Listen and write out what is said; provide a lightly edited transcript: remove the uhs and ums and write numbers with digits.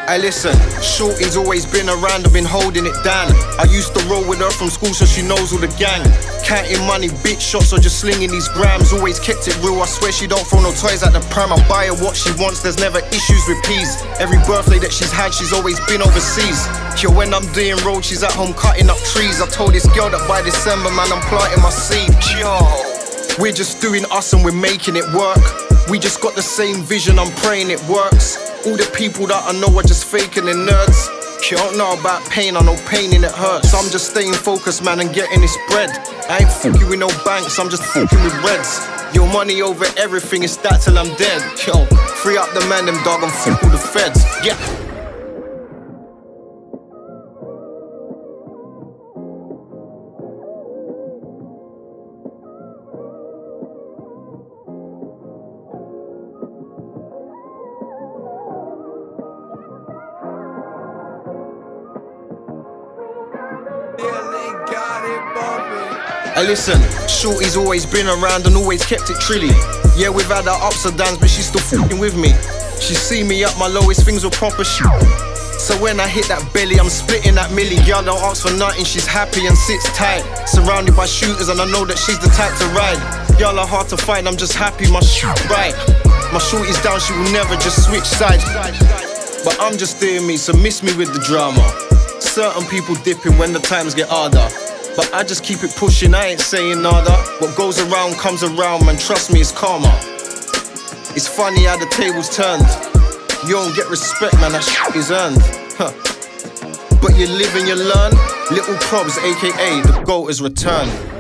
Hey listen, Shorty's always been around, I've been holding it down. I used to roll with her from school so she knows all the gang. Counting money, bitch shots or just slinging these grams. Always kept it real, I swear she don't throw no toys at the pram. I buy her what she wants, there's never issues with peas. Every birthday that she's had, she's always been overseas. Yo, when I'm doing road, she's at home cutting up trees. I told this girl that by December, man, I'm planting my seed. Yo, we're just doing us and we're making it work. We just got the same vision, I'm praying it works. All the people that I know are just faking and nerds. You don't know about pain, I know pain and it hurts. I'm just staying focused, man, and getting this bread. I ain't fucking with no banks, I'm just fucking with reds. Your money over everything is that till I'm dead. Yo, free up the man, them dog, and fuck all the feds. Yeah. Hey listen, Shorty's always been around and always kept it trilly. Yeah, we've had our ups and downs, but she's still fucking with me. She see me at my lowest, things were proper shit. So when I hit that belly, I'm splitting that milli. Girl don't ask for nothing, she's happy and sits tight. Surrounded by shooters and I know that she's the type to ride. Girl are hard to find, I'm just happy my shit right. My shorty's down, she will never just switch sides. But I'm just doing me, so miss me with the drama. Certain people dipping when the times get harder, but I just keep it pushing, I ain't saying nada. What goes around comes around, man, trust me, it's karma. It's funny how the tables turned. You don't get respect, man, that shit is earned. Huh. But you live and you learn. Little Probs, aka the GOAT, has returned.